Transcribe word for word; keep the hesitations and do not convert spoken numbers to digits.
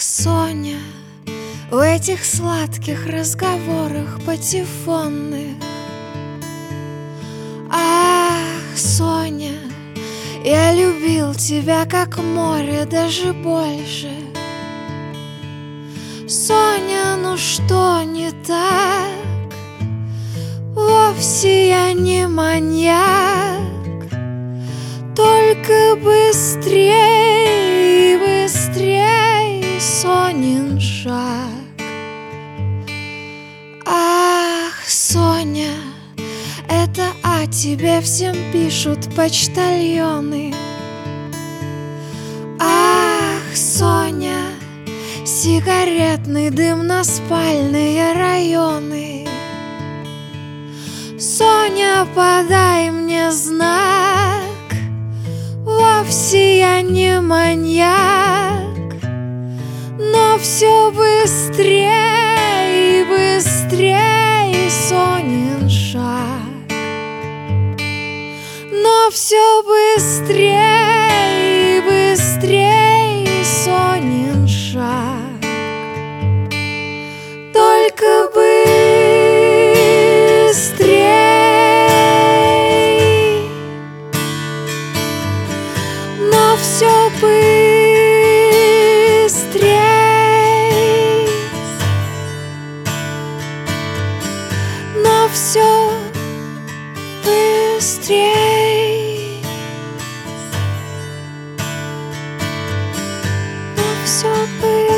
Соня, в этих сладких разговорах патефонных. Ах, Соня, я любил тебя как море, даже больше. Соня, ну что не так? Вовсе я не маньяк, только быстрей, быстрей Сонин шаг. Ах, Соня, это о тебе всем пишут почтальоны. Ах, Соня, сигаретный дым на спальные районы. Соня, подай мне знак, вовсе я не маньяк, но все быстрей, быстрей Сонин шаг. Но все быстрей, быстрей Сонин шаг. Только быстрей, но все быстрей, но все быстрей, но все быстрей.